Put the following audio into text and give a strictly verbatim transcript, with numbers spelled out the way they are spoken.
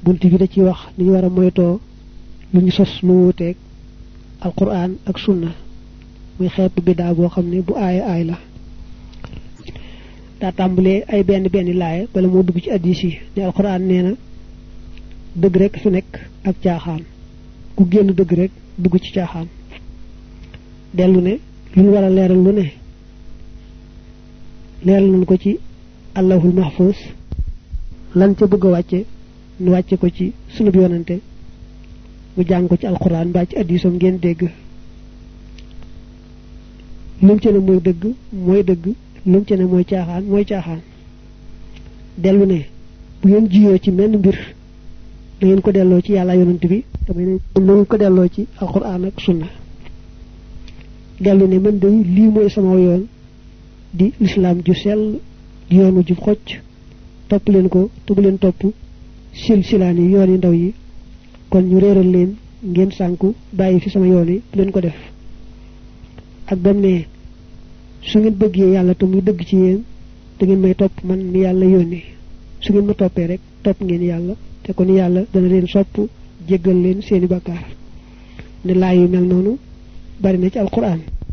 bunti bi da ci wax ni ñu wara moyto lu ñu sos lu wutek alquran ak sunna muy xeetu bida bo xamne bu ay ay la da tambulé ay benn benn laaya bala mo dugg ci hadith yi ni alquran neena deug rek fi nek ak tiaxaan ku genn deug rek dugg ci tiaxaan delu ne lu wara leral lu ne leral nañ ko ci allahul mahfuz lan ca bëgg wacce ñu wacce ko ci sunu yonante mu jang ko ci alquran ba ci haditham ngeen dégg lum ci ne moy deug moy deug lum ci ne moy tiaxaan moy tiaxaan delu ne bu ngeen jiyo ci menn mbir da ngeen ko delo ci yalla yonent bi tamay ne ngeen ko delo ci alquran ak sunna delu ne man day li moy sama yoon di l'islam ju sel di yoonu ju xocc top leen ko tu bu leen top silsilani yooni ndaw yi kon ñu réeral leen ngeen sanku bayyi fi sama yooni leen ko def ak bam ne su ngeen bëggee yalla tam muy dëgg ci yeen da ngeen may top man mi yalla yoni su ngeen ma topé rek top ngeen yalla te kon yalla dana leen sopp jéggal leen seeni bakkar ne la yu mel nonu bari na ci alquran